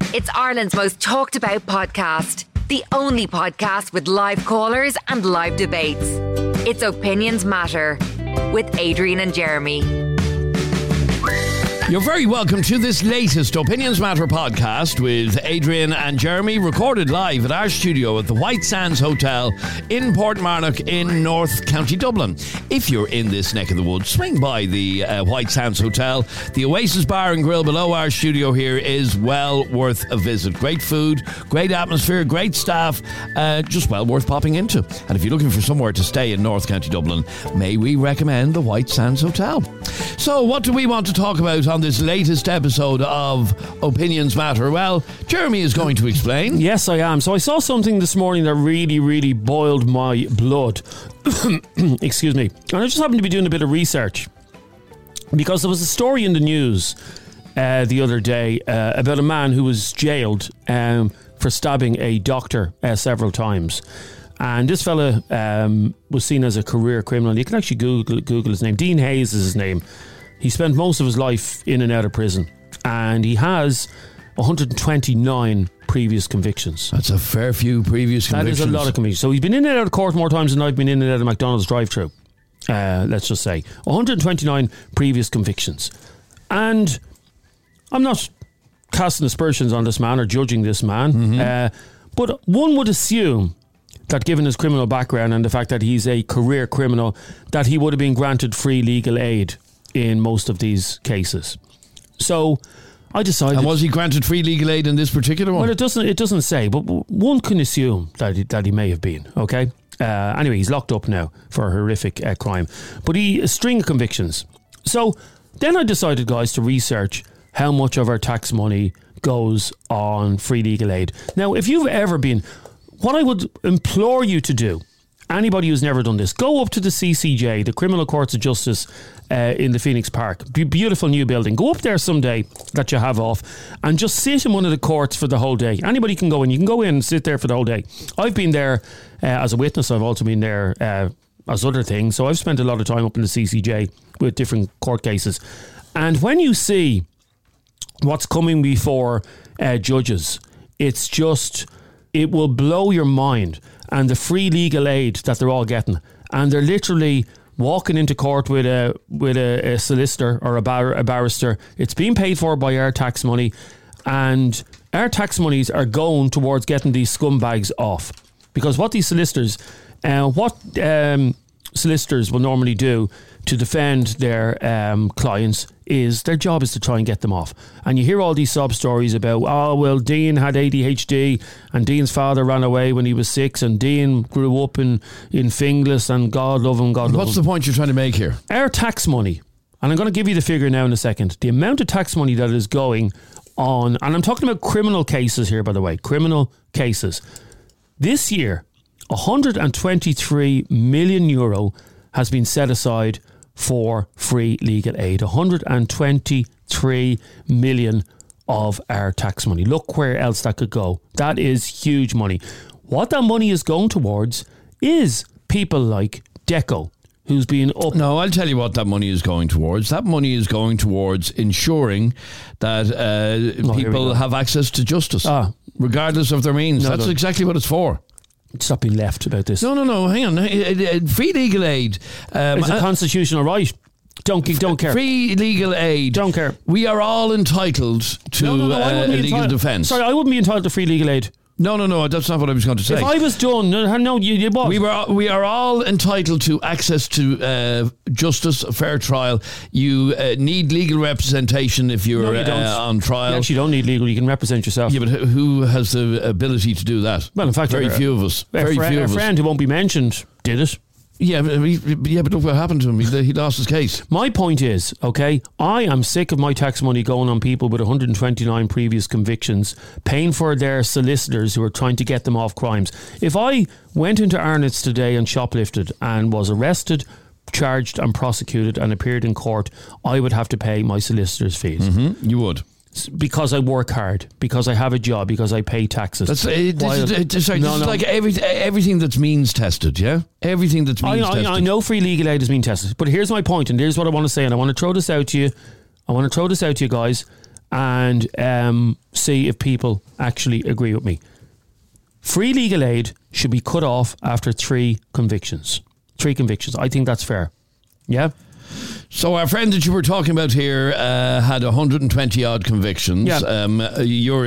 It's Ireland's most talked about podcast. The only podcast with live callers and live debates. It's Opinions Matter with Adrian and Jeremy. You're very welcome to this latest Opinions Matter podcast with Adrian and Jeremy, recorded live at our studio at the White Sands Hotel in Portmarnock in North County Dublin. If you're in this neck of the woods, swing by the White Sands Hotel. The Oasis Bar and Grill below our studio here is well worth a visit. Great food, great atmosphere, great staff, just well worth popping into. And if you're looking for somewhere to stay in North County Dublin, may we recommend the White Sands Hotel. So what do we want to talk about on this latest episode of Opinions Matter? Well, Jeremy is going to explain. Yes, I am. So I saw something this morning that really boiled my blood. Excuse me. And I just happened to be doing a bit of research because there was a story in the news the other day about a man who was jailed for stabbing a doctor several times. And this fella was seen as a career criminal. You can actually Google his name. Dean Hayes is his name. He spent most of his life in and out of prison, and he has 129 previous convictions. That's a fair few previous convictions. That is a lot of convictions. So he's been in and out of court more times than I've been in and out of McDonald's drive-thru. Let's just say 129 previous convictions. And I'm not casting aspersions on this man or judging this man, but one would assume that given his criminal background and the fact that he's a career criminal, that he would have been granted free legal aid in most of these cases. So I decided... And was he granted free legal aid in this particular one? Well, it doesn't say, but one can assume that he may have been, okay? Anyway, he's locked up now for a horrific crime. But a string of convictions. So then I decided, guys, to research how much of our tax money goes on free legal aid. Now, if you've ever been... What I would implore you to do, anybody who's never done this, go up to the CCJ, the Criminal Courts of Justice in the Phoenix Park. Beautiful new building. Go up there someday that you have off and just sit in one of the courts for the whole day. Anybody can go in. You can go in and sit there for the whole day. I've been there as a witness. I've also been there as other things. So I've spent a lot of time up in the CCJ with different court cases. And when you see what's coming before judges, it's just... It will blow your mind, and the free legal aid that they're all getting, and they're literally walking into court with a solicitor or a barrister. It's being paid for by our tax money, and our tax monies are going towards getting these scumbags off. Because what these solicitors, solicitors will normally do to defend their clients is their job is to try and get them off. And you hear all these sob stories about, oh, well, Dean had ADHD and Dean's father ran away when he was 6 and Dean grew up in Finglas and God love him, God love him. What's the point you're trying to make here? Our tax money, and I'm going to give you the figure now in a second, the amount of tax money that is going on, and I'm talking about criminal cases here, by the way, criminal cases. This year, €123 million has been set aside for free legal aid. 123 million of our tax money. Look where else that could go. That is huge money. What that money is going towards is people like Deco, who's been up... No, I'll tell you what that money is going towards. That money is going towards ensuring that people have access to justice, regardless of their means. That's exactly what it's for. Stop being left about this. No, hang on. Free legal aid is a constitutional right. Don't care. Free legal aid. Don't care. We are all entitled to legal defence. Sorry, I wouldn't be entitled to free legal aid. No, that's not what I was going to say. If I was done, you what? We are all entitled to access to justice, a fair trial. You need legal representation if you're on trial. You actually don't need legal. You can represent yourself. Yeah, but who has the ability to do that? Well, in fact, very few of us. A friend who won't be mentioned did it. Yeah, but look what happened to him. He lost his case. My point is, okay, I am sick of my tax money going on people with 129 previous convictions, paying for their solicitors who are trying to get them off crimes. If I went into Arnott's today and shoplifted and was arrested, charged and prosecuted and appeared in court, I would have to pay my solicitor's fees. Mm-hmm, you would. Because I work hard, because I have a job, because I pay taxes. This is like everything that's means tested, yeah? Everything that's means tested. I know free legal aid is means tested, but here's my point, and here's what I want to say, and I want to throw this out to you. I want to throw this out to you guys, and see if people actually agree with me. Free legal aid should be cut off after 3 convictions. 3 convictions. I think that's fair. Yeah? So our friend that you were talking about here had 120 odd convictions. Yeah. You're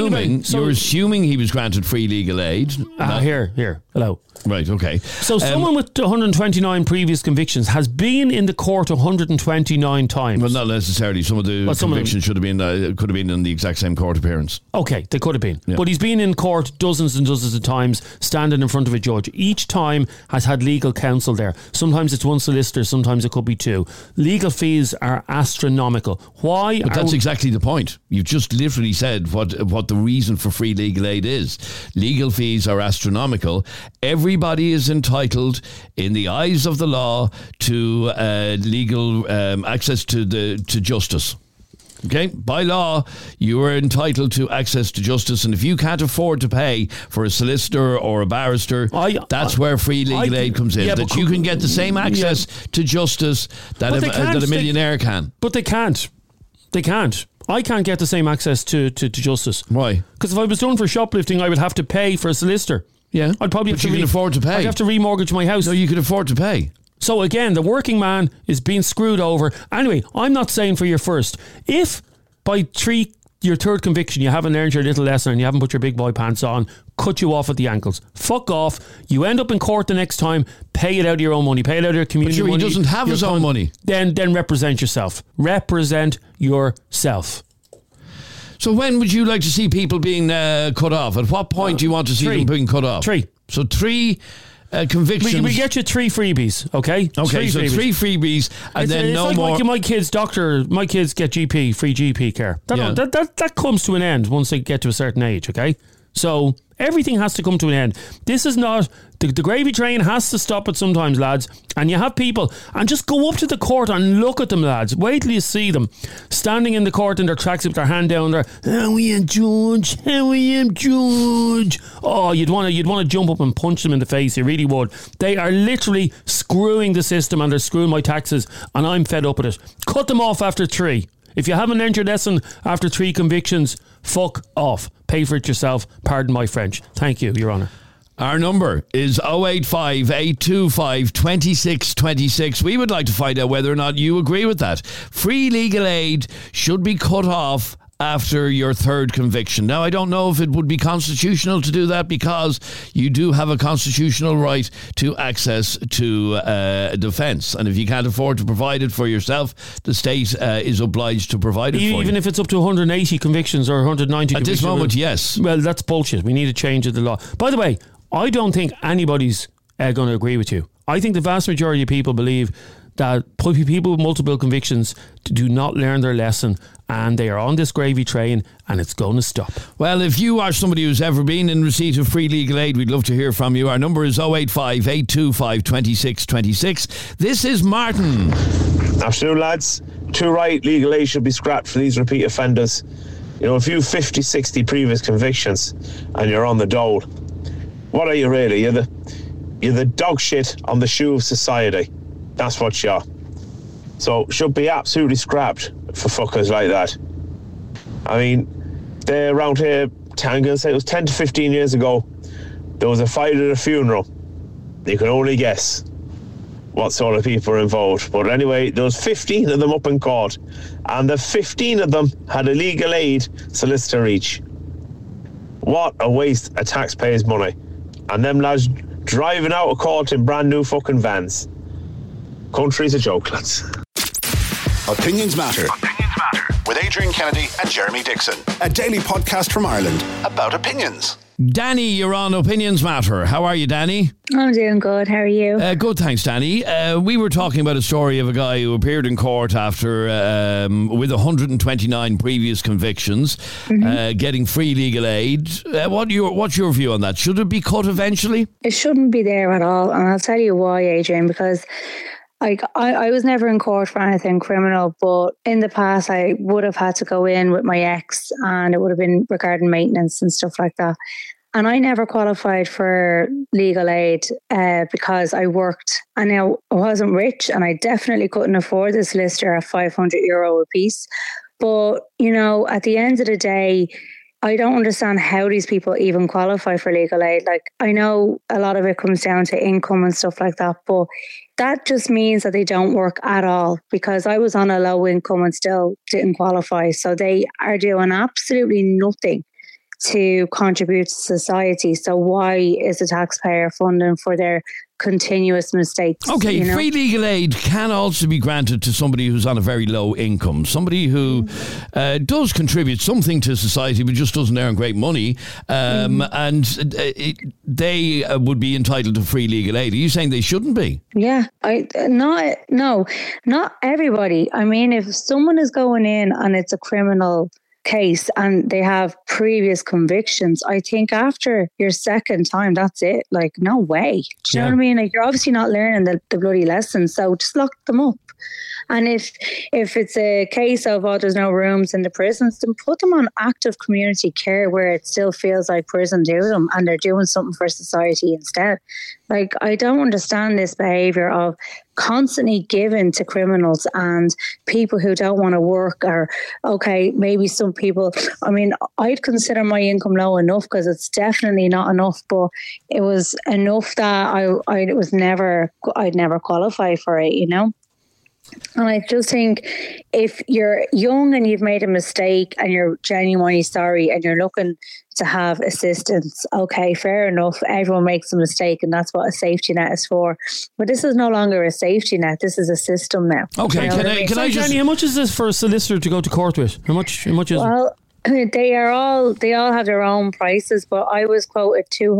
assuming he was granted free legal aid. Here. Hello. Right, okay. So someone with 129 previous convictions has been in the court 129 times. Well, not necessarily. Some of the convictions could have been in the exact same court appearance. Okay, they could have been. Yeah. But he's been in court dozens and dozens of times, standing in front of a judge. Each time has had legal counsel there. Sometimes it's one solicitor, sometimes it could be 2. Legal fees are astronomical. Why? But that's exactly the point. You've just literally said what the reason for free legal aid is. Legal fees are astronomical. Everybody is entitled, in the eyes of the law, to legal access to justice. Okay, by law, you are entitled to access to justice, and if you can't afford to pay for a solicitor or a barrister, that's where free legal aid comes in. Yeah, that you can get the same access to justice that a millionaire can. But they can't. They can't. I can't get the same access to justice. Why? Because if I was done for shoplifting, I would have to pay for a solicitor. Yeah, I'd probably you can afford to pay. I'd have to remortgage my house. No, you can afford to pay. So again, the working man is being screwed over. Anyway, I'm not saying for your first. If by your third conviction you haven't learned your little lesson and you haven't put your big boy pants on, cut you off at the ankles. Fuck off. You end up in court the next time, pay it out of your own money, pay it out of your community money. He doesn't have his own money. Then represent yourself. Represent yourself. So when would you like to see people being cut off? At what point do you want to see them being cut off? 3. So 3 convictions. We get you 3 freebies, okay? Okay, so 3 freebies, and then no more. Like my kids' doctor, my kids get free GP care. That comes to an end once they get to a certain age, okay? So everything has to come to an end. This is not the gravy train has to stop it sometimes, lads. And you have people, and just go up to the court and look at them, lads. Wait till you see them standing in the court in their tracksuit with their hand down there. How are you, Judge? How are you, Judge? Oh, you'd want to jump up and punch them in the face. You really would. They are literally screwing the system, and they're screwing my taxes, and I'm fed up with it. Cut them off after 3. If you haven't learned your lesson after 3 convictions, fuck off. Pay for it yourself. Pardon my French. Thank you, Your Honour. Our number is 085 825 2626. We would like to find out whether or not you agree with that. Free legal aid should be cut off after your 3rd conviction. Now, I don't know if it would be constitutional to do that, because you do have a constitutional right to access to defence. And if you can't afford to provide it for yourself, the state is obliged to provide it for you. Even if it's up to 180 convictions or 190 convictions? At this moment, yes. Well, that's bullshit. We need a change of the law. By the way, I don't think anybody's going to agree with you. I think the vast majority of people believe that people with multiple convictions do not learn their lesson, and they are on this gravy train, and it's going to stop. Well, if you are somebody who's ever been in receipt of free legal aid, we'd love to hear from you. Our number is 085 825 2626. This is Martin. Afternoon, lads. Too right, legal aid should be scrapped for these repeat offenders. You know, if you've 50, 60 previous convictions and you're on the dole, what are you really? You're the dog shit on the shoe of society. That's what you are. So should be absolutely scrapped for fuckers like that. I mean, they're around here, I'm going to say it was 10 to 15 years ago, there was a fight at a funeral. You can only guess what sort of people are involved. But anyway, there was 15 of them up in court, and the 15 of them had a legal aid solicitor each. What a waste of taxpayers' money. And them lads driving out of court in brand new fucking vans. Country's a joke, lads. Opinions Matter. With Adrian Kennedy and Jeremy Dixon. A daily podcast from Ireland about opinions. Danny, you're on Opinions Matter. How are you, Danny? I'm doing good. How are you? Good, thanks, Danny. We were talking about a story of a guy who appeared in court after, with 129 previous convictions, getting free legal aid. What's your view on that? Should it be cut eventually? It shouldn't be there at all. And I'll tell you why, Adrian, because I was never in court for anything criminal, but in the past I would have had to go in with my ex, and it would have been regarding maintenance and stuff like that. And I never qualified for legal aid because I worked, and now I wasn't rich, and I definitely couldn't afford a solicitor at €500 a piece. But, you know, at the end of the day, I don't understand how these people even qualify for legal aid. Like, I know a lot of it comes down to income and stuff like that, but that just means that they don't work at all, because I was on a low income and still didn't qualify. So they are doing absolutely nothing to contribute to society. So why is the taxpayer funding for their continuous mistakes? Okay, you know? Free legal aid can also be granted to somebody who's on a very low income, somebody who does contribute something to society but just doesn't earn great money, and they would be entitled to free legal aid. Are you saying they shouldn't be? Yeah, not everybody. I mean, if someone is going in and it's a criminal case and they have previous convictions, I think after your second time, that's it. Like, no way. Do you know what I mean? Like, you're obviously not learning the bloody lesson, so just lock them up. And if it's a case of, there's no rooms in the prisons, then put them on active community care where it still feels like prison to them and they're doing something for society instead. Like, I don't understand this behaviour of constantly giving to criminals and people who don't want to work. Or, okay, maybe some people, I mean, I'd consider my income low enough because it's definitely not enough, but it was enough that I'd never qualify for it, you know? And I just think if you're young and you've made a mistake and you're genuinely sorry and you're looking to have assistance, okay, fair enough. Everyone makes a mistake and that's what a safety net is for. But this is no longer a safety net. This is a system now. Okay, you know can I just... Jenny, how much is this for a solicitor to go to court with? How much is it? They all have their own prices, but I was quoted to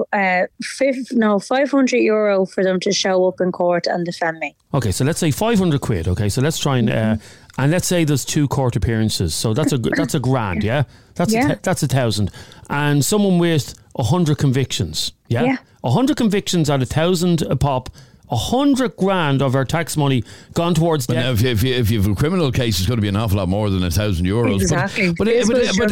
€500 for them to show up in court and defend me. Okay, so let's say 500 quid. Okay, so let's try and and let's say there's 2 court appearances, so that's a grand, yeah. That's 1,000, and someone with 100 convictions, yeah. 100 convictions at 1,000 a pop. 100 grand of our tax money gone towards debt. Now, if you have a criminal case, it's going to be an awful lot more than €1,000. Exactly. But let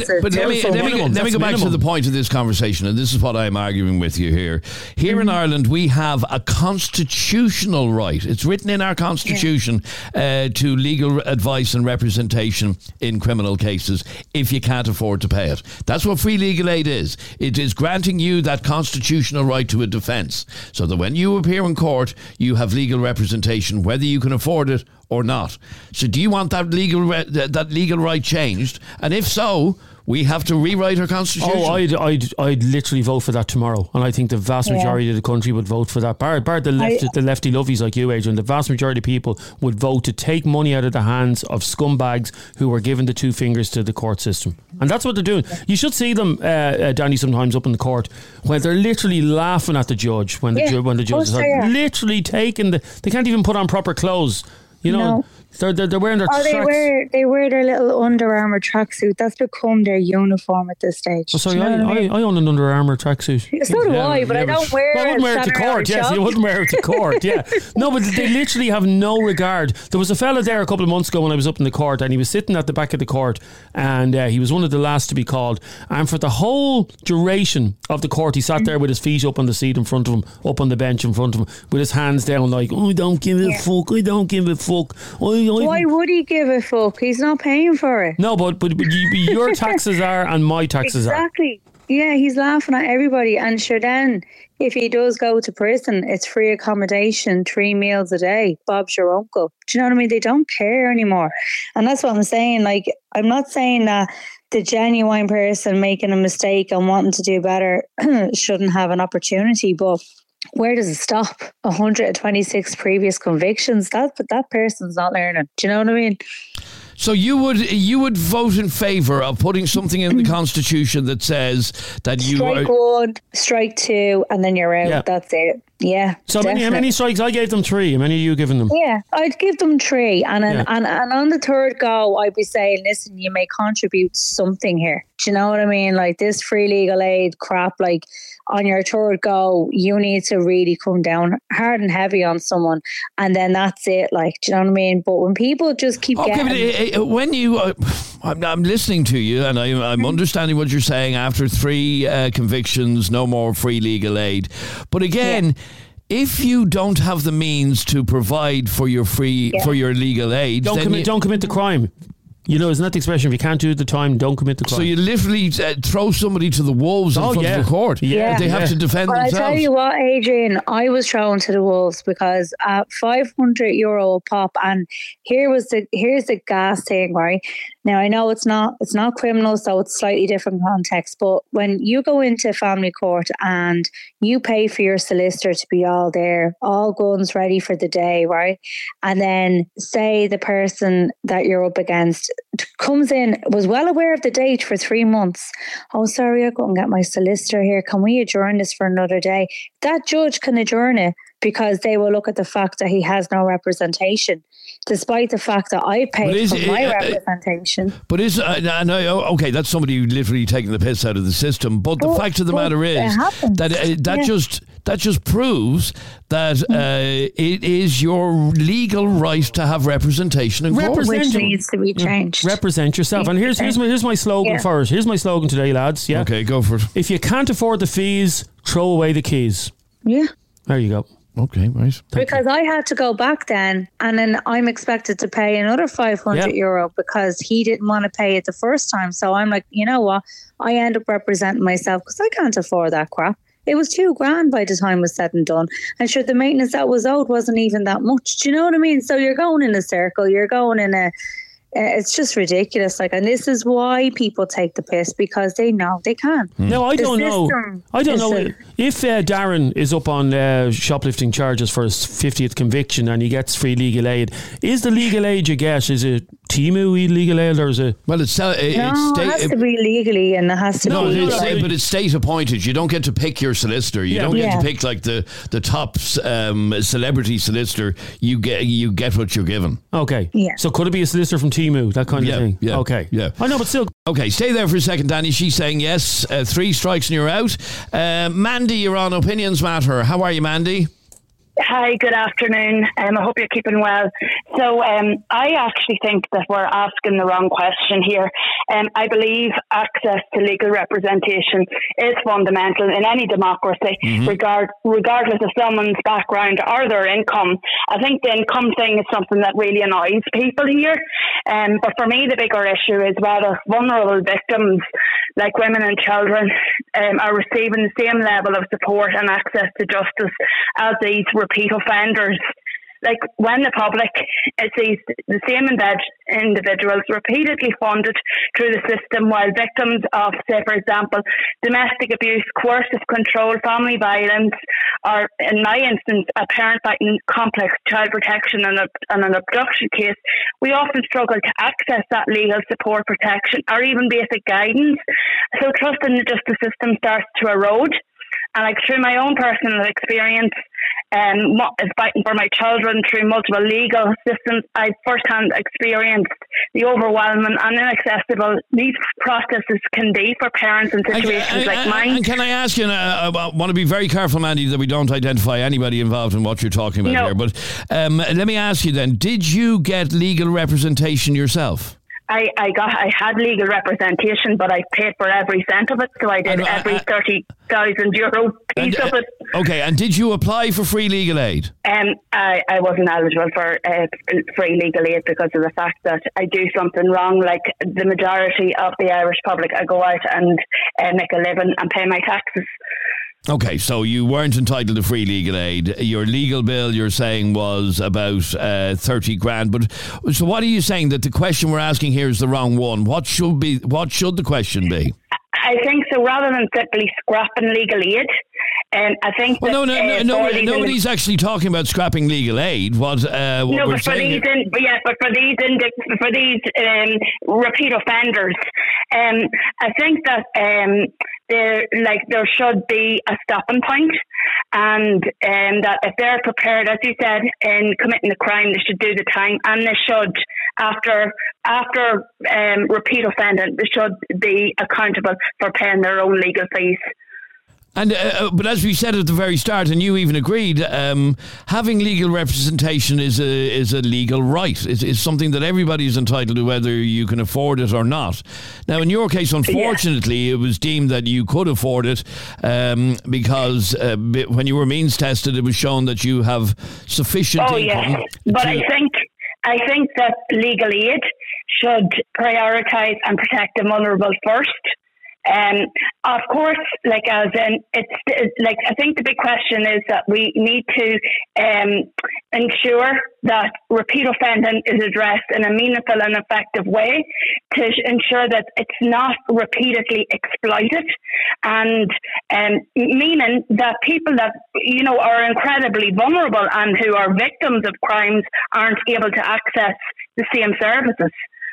me go back to the point of this conversation, and this is what I'm arguing with you here. Here in Ireland, we have a constitutional right. It's written in our constitution to legal advice and representation in criminal cases if you can't afford to pay it. That's what free legal aid is. It is granting you that constitutional right to a defence, so that when you appear in court, you have legal representation, whether you can afford it or not. So do you want that legal right changed? And if so, we have to rewrite our constitution. Oh, I'd literally vote for that tomorrow, and I think the vast majority of the country would vote for that. Bar the lefty lovies like you, Adrian, the vast majority of people would vote to take money out of the hands of scumbags who were given the 2 fingers to the court system, and that's what they're doing. You should see them, Danny, sometimes up in the court when they're literally laughing at the judge when the judge is literally taking they can't even put on proper clothes. You know. No. They're wearing their tracks. They wear their little Under Armour tracksuit. That's become their uniform at this stage. Oh, sorry, I own an Under Armour tracksuit. So do I, but I don't wear it. I wouldn't wear it to court. Yes, you wouldn't wear it to court. Yeah, no, but they literally have no regard. There was a fella there a couple of months ago when I was up in the court, and he was sitting at the back of the court, and he was one of the last to be called. And for the whole duration of the court, he sat there with his feet up on the seat in front of him, up on the bench in front of him, with his hands down, like, I don't give a fuck. I don't give a fuck. Why would he give a fuck? He's not paying for it. No, but your taxes are and my taxes are. Exactly. Yeah, he's laughing at everybody. And sure, then if he does go to prison, it's free accommodation, 3 meals a day. Bob's your uncle. Do you know what I mean? They don't care anymore. And that's what I'm saying. Like, I'm not saying that the genuine person making a mistake and wanting to do better shouldn't have an opportunity, but where does it stop? 126 previous convictions. That person's not learning. Do you know what I mean? So you would vote in favour of putting something in the Constitution that says that you strike 1, strike 2, and then you're out. Yeah. That's it. Yeah. So how many strikes? I gave them 3. How many are you giving them? Yeah, I'd give them 3, and on the third go, I'd be saying, listen, you may contribute something here. Do you know what I mean? Like this free legal aid crap. Like on your third go, you need to really come down hard and heavy on someone, and then that's it. Like, do you know what I mean? But when people just keep getting, but when you, I'm listening to you, and I'm understanding what you're saying. After 3 convictions, no more free legal aid. But again. Yeah. If you don't have the means to provide for your for your legal aid, don't commit the crime. You know, isn't that the expression? If you can't do it at the time, don't commit the crime. So you literally throw somebody to the wolves in front of the court. Yeah. They have to defend themselves. I tell you what, Adrian, I was thrown to the wolves because at €500 a pop, and here's the gas thing, right? Now I know it's not criminal, so it's slightly different context. But when you go into family court and you pay for your solicitor to be all there, all guns ready for the day, right? And then say the person that you're up against comes in, was well aware of the date for 3 months. Oh, sorry, I couldn't get my solicitor here. Can we adjourn this for another day? That judge can adjourn it because they will look at the fact that he has no representation, despite the fact that I paid for my representation. But okay, that's somebody who literally taking the piss out of the system. But the fact of the matter is that just proves that it is your legal right to have representation in court, which needs to be changed. Represent yourself. And here's my slogan for it. Here's my slogan today, lads. Yeah. Okay, go for it. If you can't afford the fees, throw away the keys. Yeah. There you go. Okay, right. Because I had to go back then, and then I'm expected to pay another €500 because he didn't want to pay it the first time. So I'm like, you know what? I end up representing myself because I can't afford that crap. It was $2,000 by the time it was said and done. And sure, the maintenance that was owed wasn't even that much. Do you know what I mean? So you're going in a circle. You're going in a... It's just ridiculous. And this is why people take the piss, because they know they can. No, I don't know if Darren is up on shoplifting charges for his 50th conviction and he gets free legal aid. Is the legal aid you get, is it Timu legal aid, or is it? Well, it has to be legally, and it has to be. But it's state appointed. You don't get to pick your solicitor. You don't get to pick like the top celebrity solicitor. You get what you're given. Okay. Yeah. So could it be a solicitor from Timu, that kind of thing? Yeah. Okay. Yeah. I know, but still. Okay, stay there for a second, Danny. She's saying yes. 3 strikes and you're out. Mandy, you're on Opinions Matter. How are you, Mandy? Hi, good afternoon. I hope you're keeping well. So I actually think that we're asking the wrong question here. I believe access to legal representation is fundamental in any democracy, regardless of someone's background or their income. I think the income thing is something that really annoys people here. But for me, the bigger issue is whether vulnerable victims, like women and children, are receiving the same level of support and access to justice as these repeat offenders. Like when the public sees the same individuals repeatedly funded through the system, while victims of, say, for example, domestic abuse, coercive control, family violence, or in my instance, a parent fighting complex child protection and an abduction case, we often struggle to access that legal support, protection, or even basic guidance. So trust in the justice system starts to erode. And through my own personal experience, fighting for my children through multiple legal systems, I've firsthand experienced the overwhelming and inaccessible these processes can be for parents in situations like mine. And can I ask you, I want to be very careful, Mandy, that we don't identify anybody involved in what you're talking about here. But let me ask you then, did you get legal representation yourself? I had legal representation, but I paid for every cent of it, so I did every €30,000 piece of it. Okay, and did you apply for free legal aid? I wasn't eligible for free legal aid because of the fact that I do something wrong, like the majority of the Irish public. I go out and make a living and pay my taxes. Okay, so you weren't entitled to free legal aid. Your legal bill, you're saying, was about $30,000. But so, what are you saying, that the question we're asking here is the wrong one? What should the question be? I think so. Rather than simply scrapping legal aid, I think. Well, nobody's actually talking about scrapping legal aid. But for these repeat offenders, I think that there should be a stopping point, and that if they're prepared, as you said, in committing the crime, they should do the time, and they should, after repeat offending, they should be accountable for paying their own legal fees. And but as we said at the very start, and you even agreed, having legal representation is a legal right. It's something that everybody is entitled to, whether you can afford it or not. Now, in your case, unfortunately, it was deemed that you could afford it because when you were means tested, it was shown that you have sufficient income. But I think that legal aid should prioritise and protect the vulnerable first. Of course, I think the big question is that we need to ensure that repeat offending is addressed in a meaningful and effective way to ensure that it's not repeatedly exploited, and meaning that people that are incredibly vulnerable and who are victims of crimes aren't able to access the same services.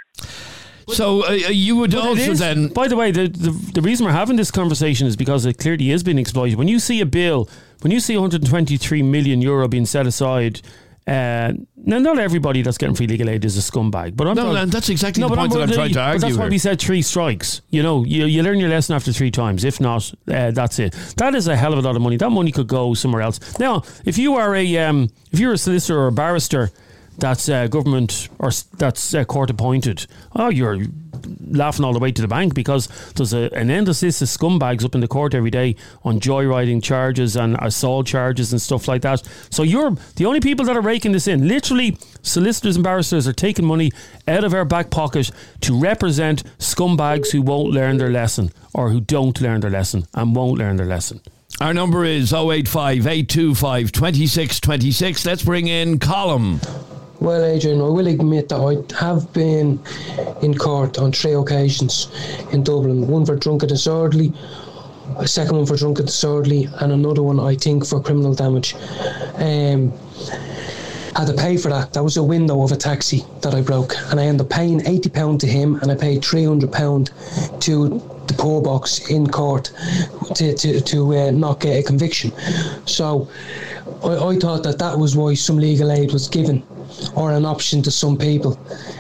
So you would also then... By the way, the reason we're having this conversation is because it clearly is being exploited. When you see a bill, when you see €123 million being set aside, now not everybody that's getting free legal aid is a scumbag. But that's exactly the point that I'm trying to argue. That's why we said 3 strikes. You learn your lesson after 3 times. If not, that's it. That is a hell of a lot of money. That money could go somewhere else. Now, if you're a solicitor or a barrister that's government or that's court appointed, you're laughing all the way to the bank, because there's an endless list of scumbags up in the court every day on joyriding charges and assault charges and stuff like that. So you're the only people that are raking this in. Literally, solicitors and barristers are taking money out of our back pocket to represent scumbags who won't learn their lesson, or who don't learn their lesson and won't learn their lesson. Our number is 085 825 2626. Let's bring in Colm. Well, Adrian, I will admit that I have been in court on 3 occasions in Dublin. One for drunk and disorderly, a second one for drunk and disorderly, and another one, I think, for criminal damage. Had to pay for that. That was a window of a taxi that I broke, and I ended up paying £80 to him, and I paid £300 to the poor box in court to not get a conviction. So I thought that was why some legal aid was given, or an option to some people.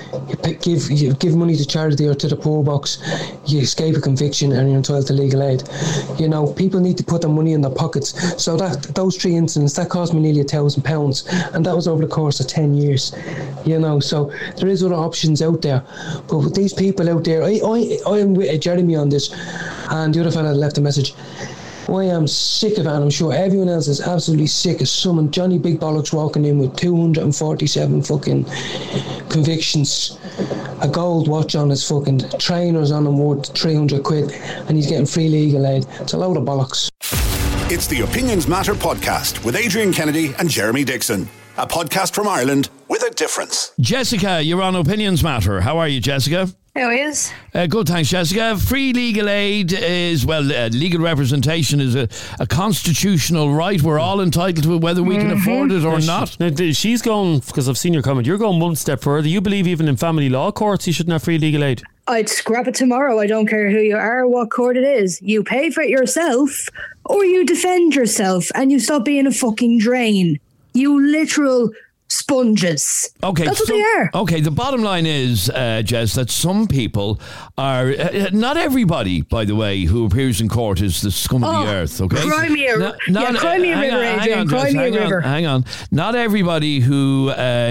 You give money to charity or to the poor box, you escape a conviction and you're entitled to legal aid. People need to put their money in their pockets. So those 3 incidents, that cost me nearly £1,000, and that was over the course of 10 years. So there is other options out there. But with these people out there, I am with Jeremy on this, and the other fella left a message. I am sick of it, and I'm sure everyone else is absolutely sick of someone, Johnny Big Bollocks, walking in with 247 fucking convictions, a gold watch on his fucking trainers on him worth £300, and he's getting free legal aid. It's a load of bollocks. It's the Opinions Matter podcast with Adrian Kennedy and Jeremy Dixon. A podcast from Ireland with a difference. Jessica, you're on Opinions Matter. How are you, Jessica? How is? Good, thanks, Jessica. Free legal aid is, legal representation is a constitutional right. We're all entitled to it, whether we can afford it or not. She's going, because I've seen your comment, you're going one step further. You believe even in family law courts you shouldn't have free legal aid? I'd scrap it tomorrow. I don't care who you are, what court it is. You pay for it yourself, or you defend yourself, and you stop being a fucking drain. You literal sponges. Okay, that's what they are. Okay, the bottom line is, Jess, that some people are, not everybody, by the way, who appears in court is the scum of the earth, okay? Cry me a river, Adrian. Cry me a river. Hang on. Not everybody who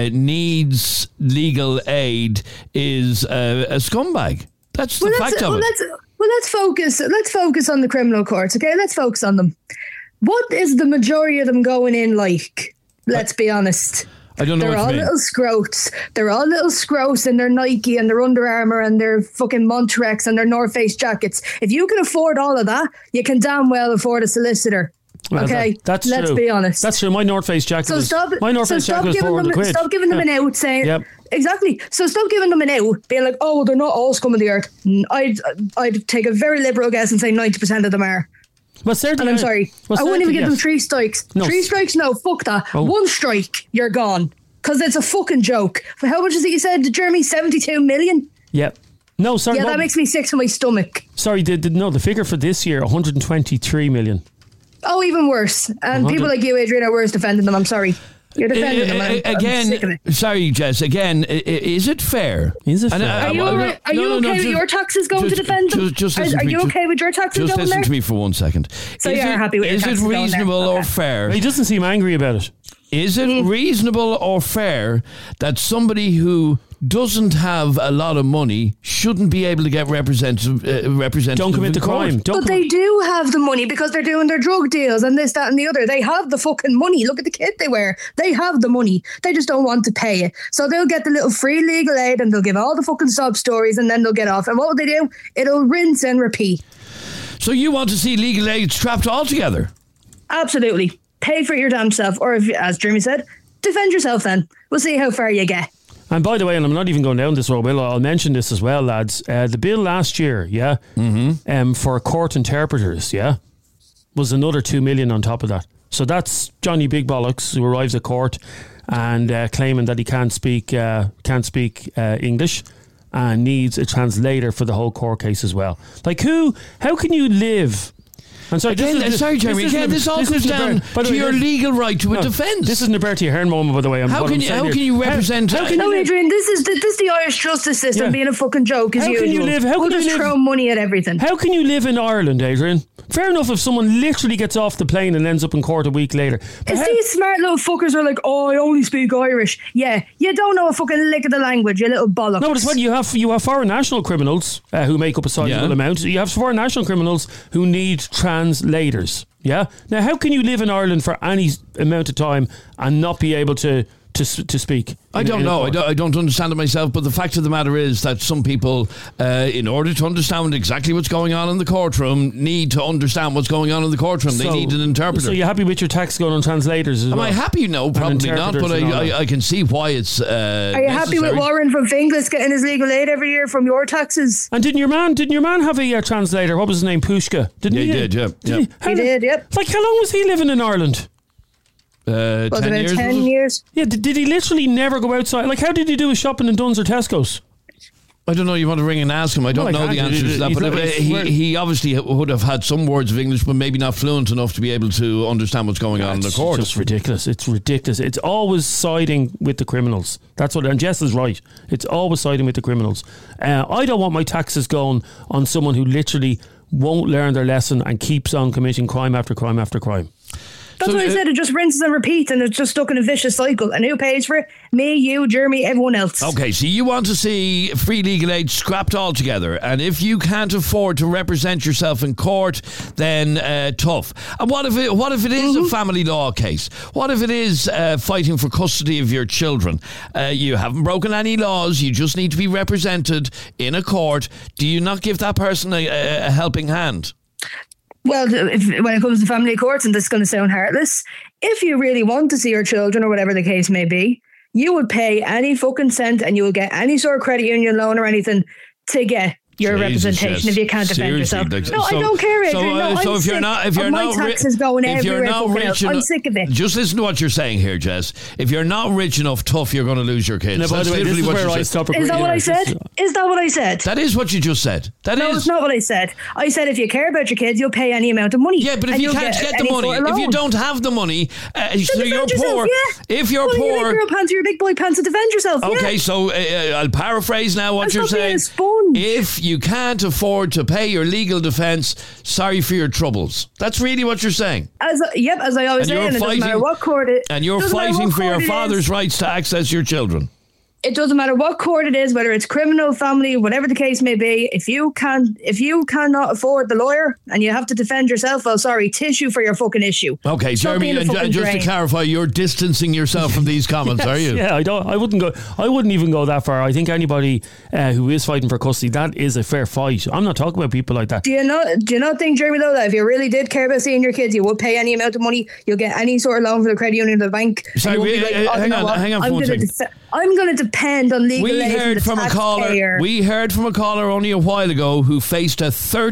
needs legal aid is a scumbag. That's the fact of it. Let's focus on the criminal courts, okay? Let's focus on them. What is the majority of them going in like? Let's be honest. I don't know. They're all little scroats. They're all little scroats in their Nike and their Under Armour and their fucking Montrex and their North Face jackets. If you can afford all of that, you can damn well afford a solicitor. Well, okay, that's let's true. be honest. That's true. My North Face jacket was £400. Stop giving them an out saying exactly. So stop giving them an out, being like, oh, they're not all scum of the earth. I'd take a very liberal guess and say 90% of them are. Well, and I'm sorry, I wouldn't even give them 3 strikes. No. 3 strikes, no, fuck that. 1 strike, you're gone. Because it's a fucking joke. How much is it you said, Jeremy? 72 million? Yep. No, sorry. Yeah, that makes me sick to my stomach. Sorry, the figure for this year, 123 million. Oh, even worse. And people like you, Adrian, are worse defending them. I'm sorry. You're defending them. I'm sick of it. Sorry, Jess. Again, is it fair? Is it fair? Are you okay with your taxes going to defend them? Are you okay with your taxes going there? Just listen to me for 1 second. So you're happy with your taxes going there? Is it reasonable or fair? He doesn't seem angry about it. Is it reasonable or fair that somebody who doesn't have a lot of money shouldn't be able to get representative. Don't commit the crime. But they do have the money because they're doing their drug deals and this, that and the other. They have the fucking money. Look at the kit they wear. They have the money. They just don't want to pay it. So they'll get the little free legal aid and they'll give all the fucking sob stories and then they'll get off. And what will they do? It'll rinse and repeat. So you want to see legal aid trapped altogether? Absolutely. Pay for it your damn self. Or if, as Jeremy said, defend yourself then. We'll see how far you get. And by the way, and I'm not even going down this road, Will, I'll mention this as well, lads. The bill last year, for court interpreters, was another 2 million on top of that. So that's Johnny Big Bollocks who arrives at court and claiming that he can't speak English and needs a translator for the whole court case as well. Like how can you live? And sorry, Jeremy. This all comes down to your legal right to a defence. This is an Bertie Ahern moment, by the way. How can you represent? Adrian, this is the Irish justice system being a fucking joke as usual. Can you live? We'll just throw money at everything. How can you live in Ireland, Adrian? Fair enough if someone literally gets off the plane and ends up in court a week later. These smart little fuckers are like, oh, I only speak Irish. Yeah, you don't know a fucking lick of the language, you little bollocks. No, but it's funny. You have foreign national criminals who make up a sizable amount. You have foreign national criminals who need translators. Yeah. Now, how can you live in Ireland for any amount of time and not be able to speak? I don't know. I don't understand it myself. But the fact of the matter is that some people, in order to understand exactly what's going on in the courtroom, need to understand what's going on in the courtroom. They need an interpreter. So you're happy with your tax going on translators as well? Am I happy? No, probably not. But I can see why it's Are you happy with Warren from Finglas getting his legal aid every year from your taxes? And didn't your man have a translator? What was his name? Pushka. Didn't he? He did, yeah. He did, yep. Like, how long was he living in Ireland? 10 years. 10 years. Yeah, did he literally never go outside? Like, how did he do his shopping in Dunn's or Tesco's? I don't know. You want to ring and ask him. I don't know the answer to that. But he obviously would have had some words of English, but maybe not fluent enough to be able to understand what's going on in the court. It's just ridiculous. It's ridiculous. It's always siding with the criminals. That's what, and Jess is right. It's always siding with the criminals. I don't want my taxes going on someone who literally won't learn their lesson and keeps on committing crime after crime after crime. That's what I said. It just rinses and repeats, and it's just stuck in a vicious cycle. And who pays for it? Me, you, Jeremy, everyone else. Okay, so you want to see free legal aid scrapped altogether, and if you can't afford to represent yourself in court, then tough. And what if it is a family law case? What if it is fighting for custody of your children? You haven't broken any laws. You just need to be represented in a court. Do you not give that person a helping hand? Well, when it comes to family courts, and this is going to sound heartless, if you really want to see your children or whatever the case may be, you would pay any fucking cent and you will get any sort of credit union loan or anything to get your representation if you can't defend yourself. I don't care, Adrian. So if you're not rich enough, I'm sick of it. Just listen to what you're saying here, Jess. If you're not rich enough, tough, you're going to lose your kids. Now, by the way, this is where I stop agreeing. Is that what I said? Is that what I said? That is what you just said. No, it's not what I said. I said if you care about your kids, you'll pay any amount of money. Yeah, but if you can't get the money, if you don't have the money, so you're poor. If you're poor, you make girl pants or your big boy pants to defend yourself. Okay, so I'll paraphrase now what you're saying. If you can't afford to pay your legal defence, sorry for your troubles. That's really what you're saying. As I always say, and it doesn't matter what court it is. And you're fighting for your father's rights to access your children. It doesn't matter what court it is, whether it's criminal, family, whatever the case may be. If you cannot afford the lawyer and you have to defend yourself, well, sorry, tissue for your fucking issue. Okay, Jeremy, and just to clarify, you're distancing yourself from these comments, are you? Yeah, I wouldn't even go that far. I think anybody who is fighting for custody, that is a fair fight. I'm not talking about people like that. Do you not think, Jeremy, though, that if you really did care about seeing your kids, you would pay any amount of money, you'll get any sort of loan from the credit union or the bank? Sorry, hang on for 1 second. I'm going to depend on legal aid. We heard from a caller only a while ago who faced a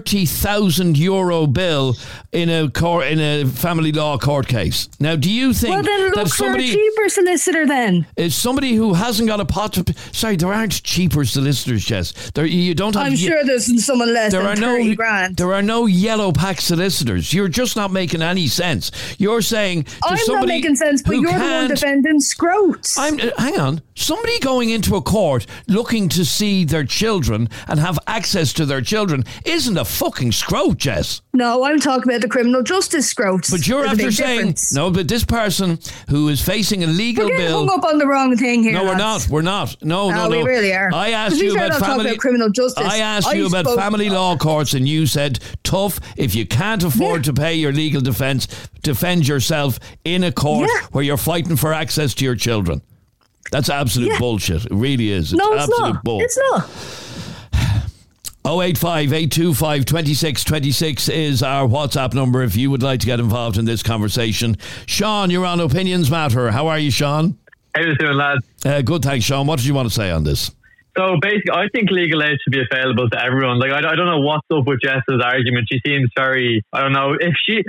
€30,000 bill in a family law court case. Now, do you think that somebody, for a cheaper solicitor then? Is somebody who hasn't got a pot to... Sorry, there aren't cheaper solicitors, Jess. You don't have... I'm sure there's someone less than 30 grand. There are no yellow pack solicitors. You're just not making any sense. You're saying... I'm not making sense, but you're the one defending scroats. Hang on. Somebody going into a court looking to see their children and have access to their children isn't a fucking scrote, Jess. No, I'm talking about the criminal justice scrotes. But you're after saying, no, but this person who is facing a legal we're bill. Hung up on the wrong thing here. No, lads. we're not. No, we really are. I asked you about family. Criminal justice. I asked you about family law courts, and you said, tough, if you can't afford to pay your legal defence, defend yourself in a court where you're fighting for access to your children. That's absolute bullshit. It really is. No, it's absolute not. bull. It's not. 085 825 2626 is our WhatsApp number if you would like to get involved in this conversation. Sean, you're on Opinions Matter. How are you, Sean? How you doing, lads? Good, thanks, Sean. What did you want to say on this? So basically, I think legal aid should be available to everyone. Like, I don't know what's up with Jess's argument. She seems very, I don't know, if she,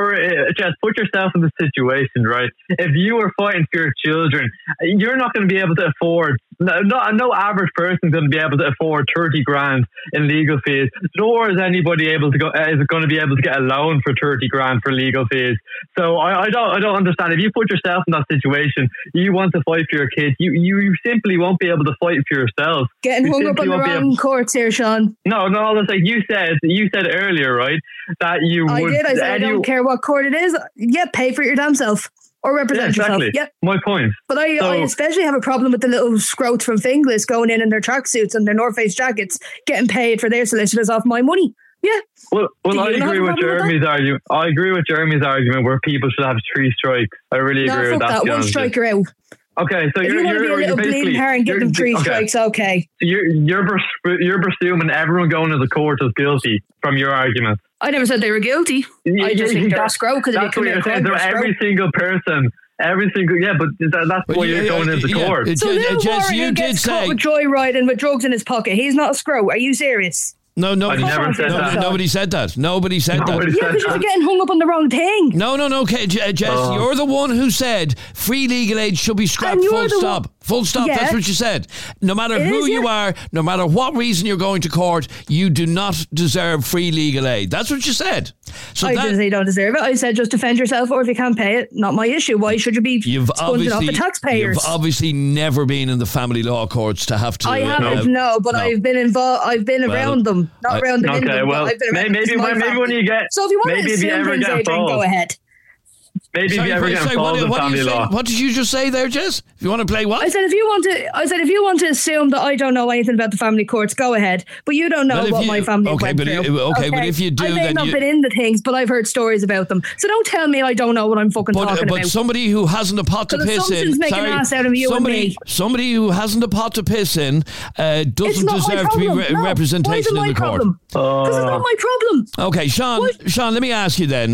Jess, put yourself in the situation, right? If you were fighting for your children, you're not going to be able to afford, no average person is going to be able to afford 30 grand in legal fees, nor is anybody is going to be able to get a loan for 30 grand for legal fees. So I don't understand. If you put yourself in that situation, you want to fight for your kids, you simply won't be able to fight for yourself. Getting hung up on the wrong courts here, Sean. No, it's like you said earlier, right? That you would. I said I don't care what court it is. Yeah, pay for it your damn self. Or represent yourself. Yeah. My point. But I especially have a problem with the little scroats from Finglas going in their tracksuits and their North Face jackets, getting paid for their solicitors off my money. Yeah. Well, I agree with Jeremy's argument. I agree with Jeremy's argument where people should have 3 strikes. I really agree with that. One striker out. Okay, so if you want to be a little bleeding hair and give them 3 strikes, okay. So you're presuming everyone going to the court is guilty from your argument. I never said they were guilty. I just think they're a scrow because they commit a crime. Every single person. But that's why you're going into court. So Little Warren gets caught with joyriding with drugs in his pocket. He's not a scrow. Are you serious? No, nobody said that. Nobody said that. Yeah, because you're getting hung up on the wrong thing. No, Jess, you're the one who said free legal aid should be scrapped. Full stop. Full stop. Yeah. That's what you said. No matter who you are, no matter what reason you're going to court, you do not deserve free legal aid. That's what you said. So I didn't say you don't deserve it. I said just defend yourself, or if you can't pay it, not my issue. Why should you be sponging off the taxpayers? You've obviously never been in the family law courts to have to. I haven't, but I've been involved. I've been around them, not around them. Okay, well, maybe when you get. So if you want to assume things, Adrian, go ahead. Maybe if you ever get involved in family law. What did you just say there, Jess? If you want to play what? I said if you want to assume that I don't know anything about the family courts, go ahead. But you don't know what my family went through. But if you do, I may not been in the things, but I've heard stories about them. So don't tell me I don't know what I'm fucking talking about. But somebody who hasn't a pot to piss in, make an ass out of you and me. Somebody who hasn't a pot to piss in doesn't deserve to be representation in the court. Because it's not my problem. Okay, Sean, let me ask you then: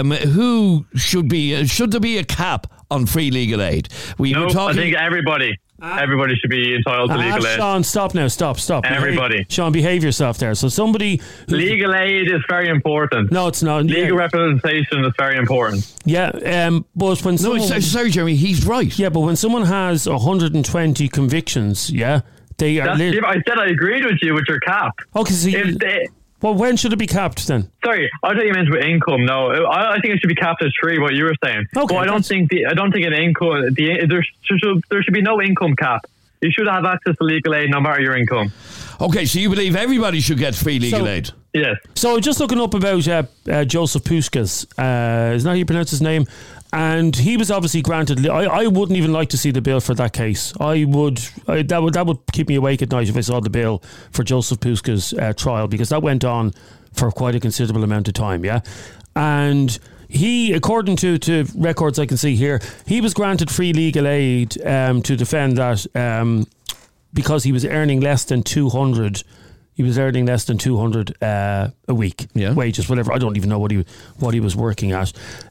who should there be a cap on free legal aid? I think everybody should be entitled to legal aid. Sean, stop now. Stop. Everybody. Sean, behave yourself there. So somebody... Legal aid is very important. No, it's not. Legal representation is very important. Yeah, but when someone... No, sorry, Jeremy, he's right. Yeah, but when someone has 120 convictions, they are... I said I agreed with you with your cap. Okay, so well, when should it be capped then? Sorry, I thought you meant with income. No, I think it should be capped at 3. What you were saying. Okay, but I don't think an income. There should be no income cap. You should have access to legal aid no matter your income. Okay, so you believe everybody should get free legal aid? Yes. So just looking up about Joseph Puskas, isn't that how you pronounce his name? And he was obviously granted. I wouldn't even like to see the bill for that case. That would keep me awake at night if I saw the bill for Joseph Puskas' trial, because that went on for quite a considerable amount of time. Yeah, and he, according to records I can see here, he was granted free legal aid to defend that because he was earning less than 200. He was earning less than 200 a week wages, whatever. I don't even know what he was working at.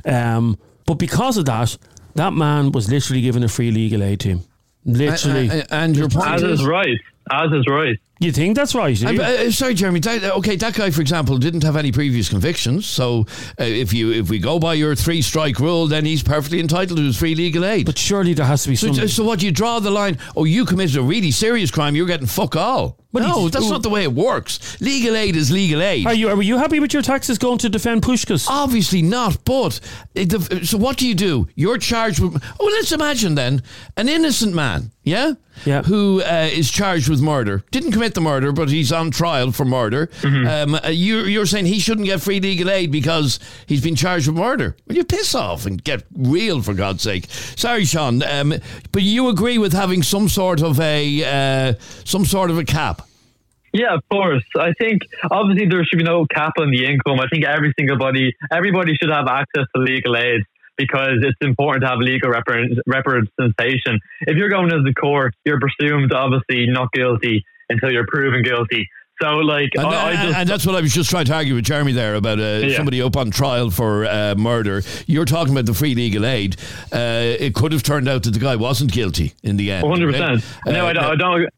But because of that man was literally given a free legal aid to him. Literally. And your point is right. As is right. You think that's right? Sorry, Jeremy. That guy, for example, didn't have any previous convictions. So if we go by your 3-strike rule, then he's perfectly entitled to his free legal aid. But surely there has to be some. So what, you draw the line? Oh, you committed a really serious crime, you're getting fuck all. No, that's not the way it works. Legal aid is legal aid. Are you happy with your taxes going to defend Pushkas? Obviously not, but so what do? You're charged with... Oh, let's imagine then, an innocent man, who is charged with murder. Didn't commit the murder, but he's on trial for murder. Mm-hmm. You're saying he shouldn't get free legal aid because he's been charged with murder. Well, you piss off and get real, for God's sake. Sorry, Sean, but you agree with having some sort of a cap? Yeah, of course. I think obviously there should be no cap on the income. I think everybody should have access to legal aid because it's important to have legal representation. If you're going to the court, you're presumed obviously not guilty until you're proven guilty. So, and that's what I was just trying to argue with Jeremy there about somebody up on trial for murder. You're talking about the free legal aid. It could have turned out that the guy wasn't guilty in the end. 100%. No, I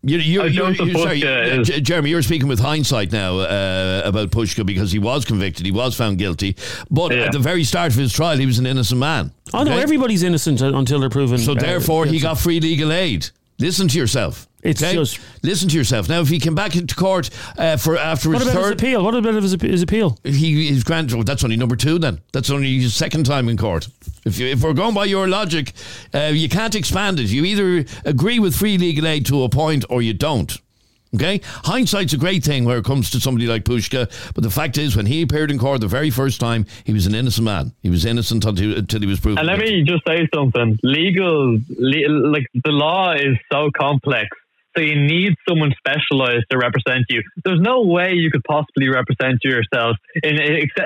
don't. Jeremy, you're speaking with hindsight now about Pushka because he was convicted. He was found guilty. But at the very start of his trial, he was an innocent man. Oh, no, everybody's innocent until they're proven. So, therefore, he got free legal aid. Listen to yourself. Listen to yourself. Now, if he came back into court for after his third appeal, what about his appeal? He's granted. That's only number 2. Then that's only his second time in court. If we're going by your logic, you can't expand it. You either agree with free legal aid to a point or you don't. Okay, hindsight's a great thing where it comes to somebody like Pushka, but the fact is, when he appeared in court the very first time, he was an innocent man. He was innocent until he was proven. And let me just say something: the law is so complex, so you need someone specialised to represent you. There's no way you could possibly represent yourself in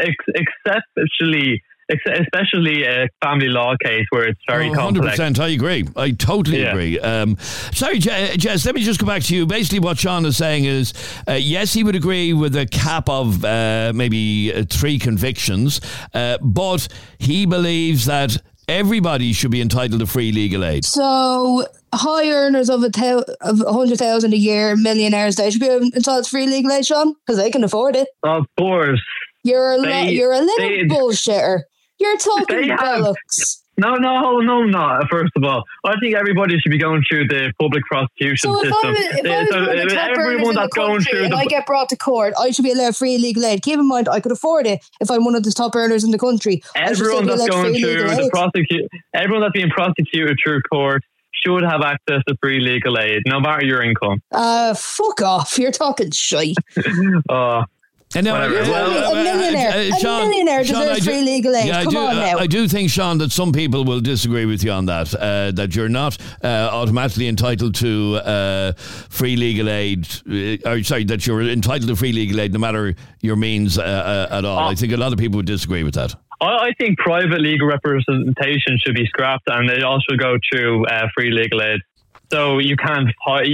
especially a family law case where it's very complex. 100%, I agree. I totally agree. Sorry, Jess, let me just go back to you. Basically what Sean is saying is, yes, he would agree with a cap of maybe 3 convictions, but he believes that everybody should be entitled to free legal aid. So high earners of 100,000 a year, millionaires, they should be entitled to free legal aid, Sean, because they can afford it. Of course. You're a little bullshitter. You're talking bollocks. No, not. First of all, I think everybody should be going through the public prosecution system. If everyone that's going through and I get brought to court, I should be allowed free legal aid. Keep in mind, I could afford it if I'm one of the top earners in the country. Everyone that's going through everyone that's being prosecuted through court should have access to free legal aid, no matter your income. Fuck off! You're talking shite. And now, a millionaire deserves free legal aid. Come on now. I do think, Sean, that some people will disagree with you on that. That you're not automatically entitled to free legal aid. That you're entitled to free legal aid no matter your means at all. I think a lot of people would disagree with that. I think private legal representation should be scrapped, and it all should go through free legal aid. So you can't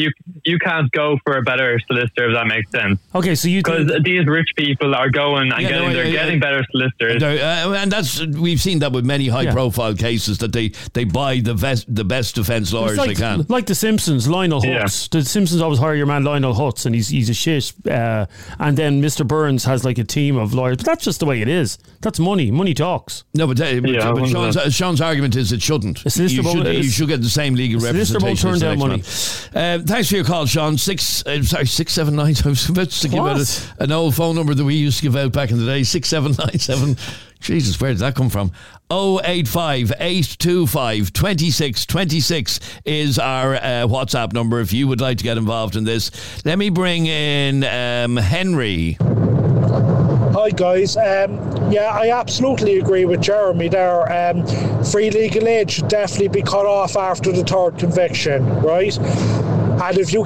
go for a better solicitor, if that makes sense. Okay, so because these rich people are going and getting better solicitors, and we've seen that with many high-profile cases that they buy the best defence lawyers they can. Like the Simpsons, Lionel Hutz. The Simpsons always hire your man Lionel Hutz, and he's a shit. And then Mr. Burns has like a team of lawyers. But that's just the way it is. That's money. Money talks. No, but Sean's argument is it shouldn't. You should get the same legal representation. Money. Thanks for your call, Sean. 679. I was about to give out an old phone number that we used to give out back in the day. 6797. Jesus, where did that come from? 085 825 2626 is our WhatsApp number if you would like to get involved in this. Let me bring in Henry. Hi guys, I absolutely agree with Jeremy there. Free legal aid should definitely be cut off after the 3rd conviction, right? And if you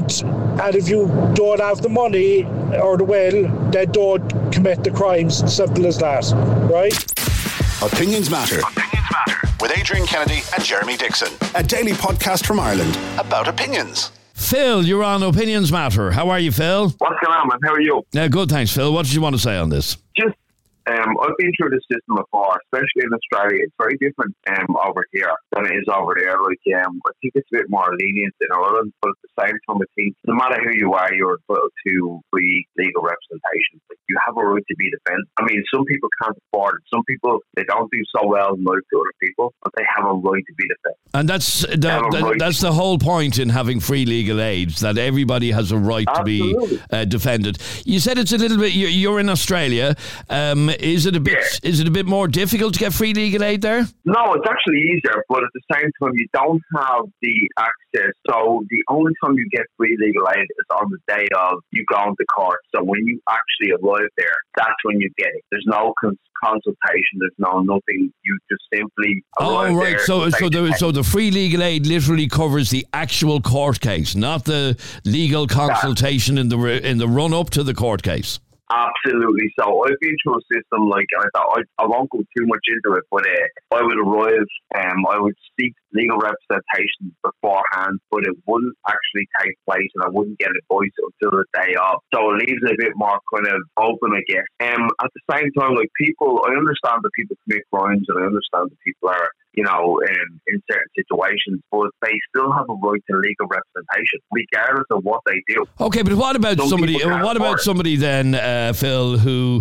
don't have the money or the will, then don't commit the crimes. Simple as that, right? Opinions Matter. With Adrian Kennedy and Jeremy Dixon. A daily podcast from Ireland about opinions. Phil, you're on Opinions Matter. How are you, Phil? What's going on, man? How are you? Good, thanks, Phil. What did you want to say on this? Just I've been through this system before, especially in Australia. It's very different over here than it is over there. Like, I think it's a bit more lenient in Ireland, but at the same time, I think no matter who you are, you're entitled to free legal representation. Like, you have a right to be defended. I mean, some people can't afford it. Some people, they don't do so well in life to other people, but they have a right to be defended. And that's the whole point in having free legal aid, that everybody has a right to be defended. You said it's a little bit. You're in Australia. Is it a bit more difficult to get free legal aid there? No, it's actually easier, but at the same time, you don't have the access. So the only time you get free legal aid is on the day of you go into court. So when you actually arrive there, that's when you get it. There's no consultation. There's no nothing. You just simply arrive there. So the free legal aid literally covers the actual court case, not the legal consultation in the run up to the court case. Absolutely. So I've been through a system like, I won't go too much into it, but I would arrive, I would seek legal representation beforehand, but it wouldn't actually take place and I wouldn't get advice until the day of. So it leaves it a bit more kind of open, I guess. At the same time, like, people, I understand that people commit crimes and I understand that people are, in certain situations, but they still have a right to legal representation, regardless of what they do. Okay, but what about somebody? What about somebody then, Phil, who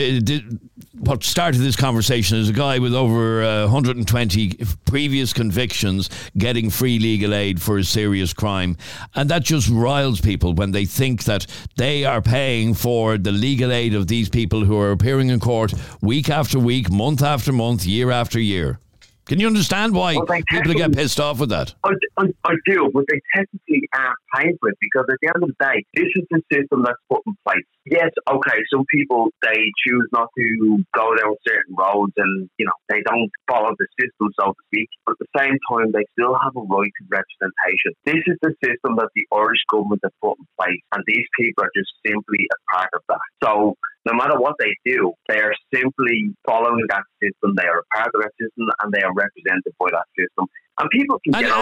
what started this conversation is a guy with over 120 previous convictions getting free legal aid for a serious crime, and that just riles people when they think that they are paying for the legal aid of these people who are appearing in court week after week, month after month, year after year. Can you understand why people get pissed off with that? I do, but they technically aren't paying for it because at the end of the day, this is the system that's put in place. Yes, okay, some people, they choose not to go down certain roads and, they don't follow the system, so to speak. But at the same time, they still have a right to representation. This is the system that the Irish government has put in place, and these people are just simply a part of that. So no matter what they do, they are simply following that system. They are a part of that system, and they are represented by that system. And people can get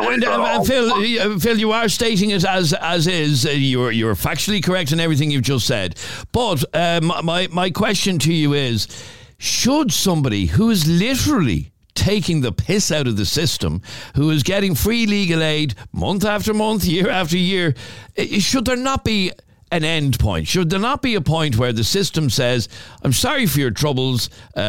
Phil, you are stating it as is. You're factually correct in everything you've just said. But my question to you is, should somebody who is literally taking the piss out of the system, who is getting free legal aid month after month, year after year, should there not be an end point? Should there not be a point where the system says, I'm sorry for your troubles,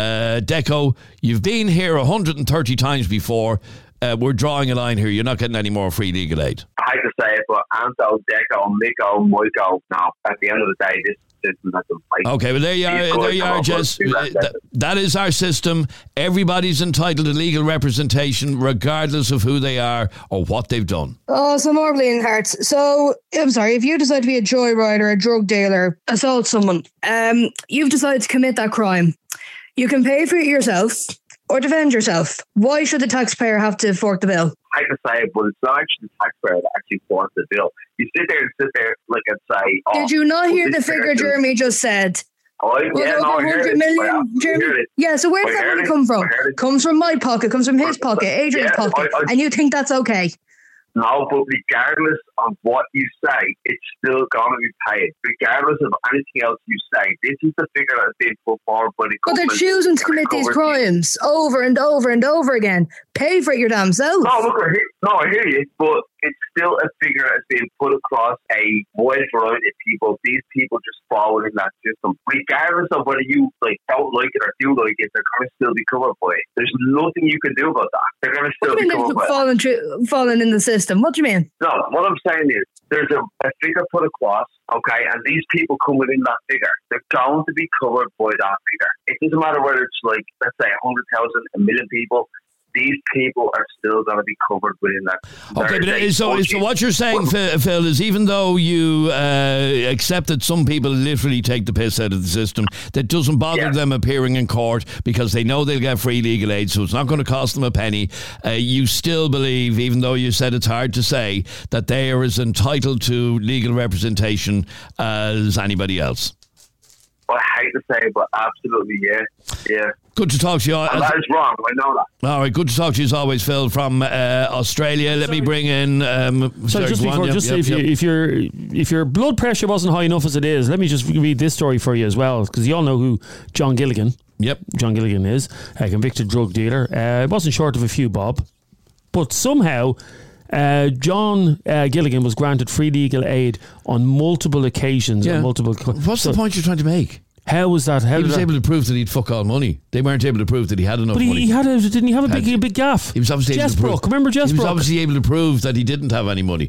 Deco, you've been here 130 times before, we're drawing a line here, you're not getting any more free legal aid? I hate to say it, but Anto, Deco, Miko, Moiko, no, at the end of the day, this system that's in place. Okay, well, there you are, Jess. That is our system. Everybody's entitled to legal representation, regardless of who they are or what they've done. Oh, so more bleeding hearts. So, I'm sorry, if you decide to be a joyrider, a drug dealer, assault someone, you've decided to commit that crime. You can pay for it yourself or defend yourself. Why should the taxpayer have to fork the bill? I hate to say it, but it's not actually the taxpayer that actually forks the bill. You sit there and say, did you not hear the figure Jeremy just said? I heard it. Yeah, so where does that money come from? Comes from my pocket, comes from his pocket, Adrian's pocket, and you think that's okay? No, but regardless of what you say, it's still going to be paid. Regardless of anything else you say, this is the figure that's being put forward by the government. But they're choosing to commit these crimes over and over and over again. Pay for it your damn self. I hear you, but it's still a figure that's being put across a wide variety of people. These people just fall within that system. Regardless of whether you don't like it or do like it, they're going to still be covered by it. There's nothing you can do about that. They're going to still be covered by it. Falling in the system. What do you mean? No, what I'm saying is there's a figure put across, okay, and these people come within that figure. They're going to be covered by that figure. It doesn't matter whether it's let's say 100,000, 1 million people. These people are still going to be covered within that. Okay, but so what you're saying, Phil, is even though you accept that some people literally take the piss out of the system, that doesn't bother them appearing in court because they know they'll get free legal aid, so it's not going to cost them a penny. You still believe, even though you said it's hard to say, that they are as entitled to legal representation as anybody else? I hate to say it, but absolutely, yeah. Good to talk to you. And that is wrong, I know that. All right, good to talk to you as always, Phil, from Australia. Let me bring in... if your blood pressure wasn't high enough as it is, let me just read this story for you as well, because you all know who John Gilligan is, a convicted drug dealer. Wasn't short of a few bob, but somehow... John Gilligan was granted free legal aid on multiple occasions. Yeah. What's the point you're trying to make? How was that? He was able to prove that he'd fuck all money. They weren't able to prove that he had enough money. Didn't he have a big gaff? He was obviously able to prove. Remember Jess He was Brooke? obviously able to prove that he didn't have any money.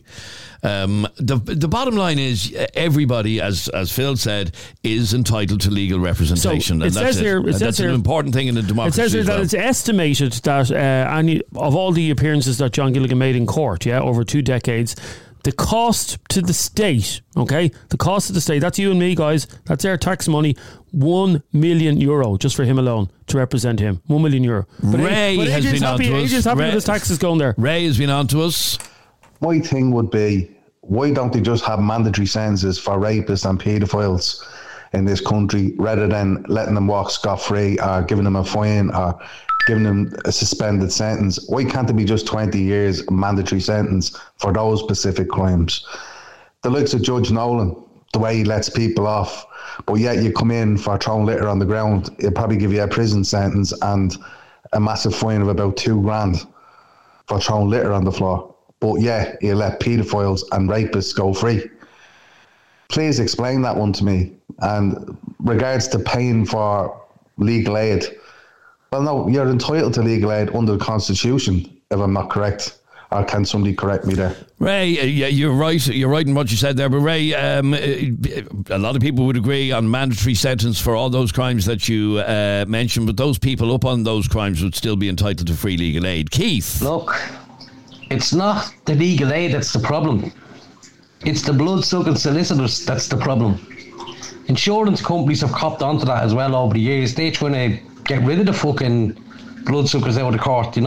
The bottom line is everybody, as Phil said, is entitled to legal representation. So that's an important thing in a democracy. It says here that it's estimated that of all the appearances that John Gilligan made in court, over 2 decades, the cost to the state, that's you and me, guys, that's our tax money, €1 million just for him alone to represent him. €1 million. But Ray has been on to us. Adrian's happy with his taxes going there. Ray has been on to us. My thing would be, why don't they just have mandatory sentences for rapists and paedophiles in this country rather than letting them walk scot-free or giving them a fine or giving them a suspended sentence? Why can't it be just 20 years mandatory sentence for those specific crimes? The likes of Judge Nolan, the way he lets people off, but yet you come in for throwing litter on the ground, he'll probably give you a prison sentence and a massive fine of about $2,000 for throwing litter on the floor. But he'll let paedophiles and rapists go free. Please explain that one to me. And regards to paying for legal aid, well, no, you're entitled to legal aid under the Constitution, if I'm not correct. Or can somebody correct me there? Ray, you're right. You're right in what you said there. But Ray, a lot of people would agree on mandatory sentence for all those crimes that you mentioned. But those people up on those crimes would still be entitled to free legal aid. Keith? Look, it's not the legal aid that's the problem. It's the blood-sucking solicitors that's the problem. Insurance companies have copped onto that as well over the years. They're trying to get rid of the fucking bloodsuckers out of the court,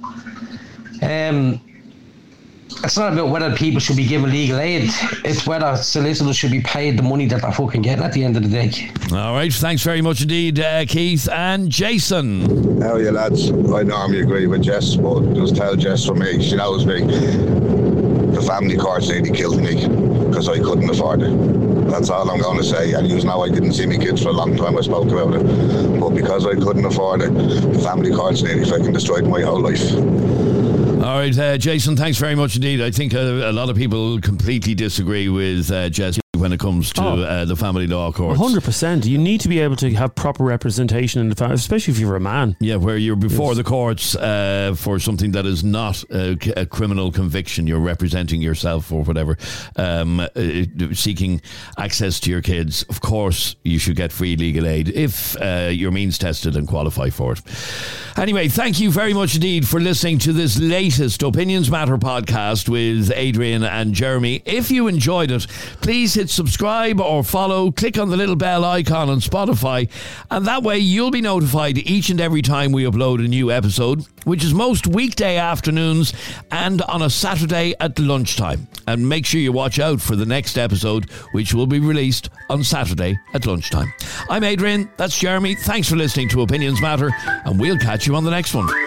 It's not about whether people should be given legal aid. It's whether solicitors should be paid the money that they're fucking getting at the end of the day. All right, thanks very much indeed, Keith. And Jason. How are you, lads? I normally agree with Jess, but just tell Jess for me, she knows me. The family court nearly killed me because I couldn't afford it. That's all I'm going to say. And you know I didn't see my kids for a long time. I spoke about it. But because I couldn't afford it, the family court's nearly fucking destroyed my whole life. All right, Jason, thanks very much indeed. I think a lot of people completely disagree with Jess when it comes to the family law courts. 100%. You need to be able to have proper representation in the family, especially if you're a man. Yeah, where you're before the courts for something that is not a criminal conviction. You're representing yourself or whatever, seeking access to your kids. Of course, you should get free legal aid if you're means tested and qualify for it. Anyway, thank you very much indeed for listening to this latest Opinions Matter podcast with Adrian and Jeremy. If you enjoyed it, please hit subscribe or follow. Click on the little bell icon on Spotify, and that way you'll be notified each and every time we upload a new episode, which is most weekday afternoons and on a Saturday at lunchtime. And make sure you watch out for the next episode, which will be released on Saturday at lunchtime. I'm Adrian, that's Jeremy. Thanks for listening to Opinions Matter, and we'll catch you on the next one.